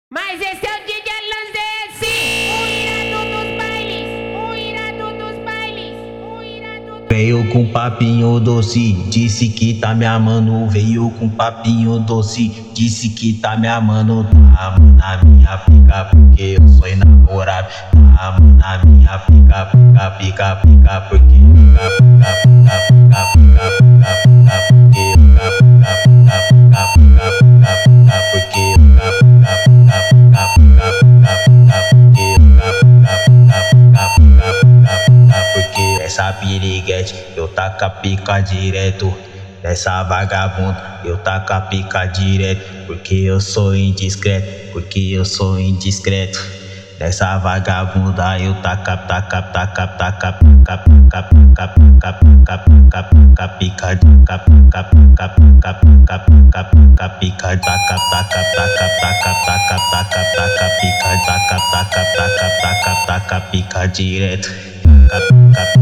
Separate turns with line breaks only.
Mas esse é o DJ Lanzesse, o irado dos bailes, o irado dos bailes, o irado.
Veio com papinho doce, disse que tá me amando. Veio com papinho doce, disse que tá me amando. Tá na minha pica porque eu sou enamorado. Tá na minha pica, pica, pica, pica, porque pica, pica, pica, pica, pica, pica, pica, porque pica, pica, pica, pica, pica, pica, pica, porque pica, pica, pica, pica, pica, pica, pica, porque pica, pica, pica, pica, pica, pica, pica, porque essa piriguete eu taco a pica direto. Dessa vagabunda eu taco a pica direto. Porque eu sou indiscreto, porque eu sou indiscreto. Dessa vagabunda eu taca, taca, taca, taca, taca, taca, taca, taca, taca, taca, taca, pica, taca, taca, taca, taca, taca, taca, taca, pica, taca, taca, taca, taca, taca, taca, taca, pica, taca, taca, taca, taca, taca, pica direto. Taca, taca.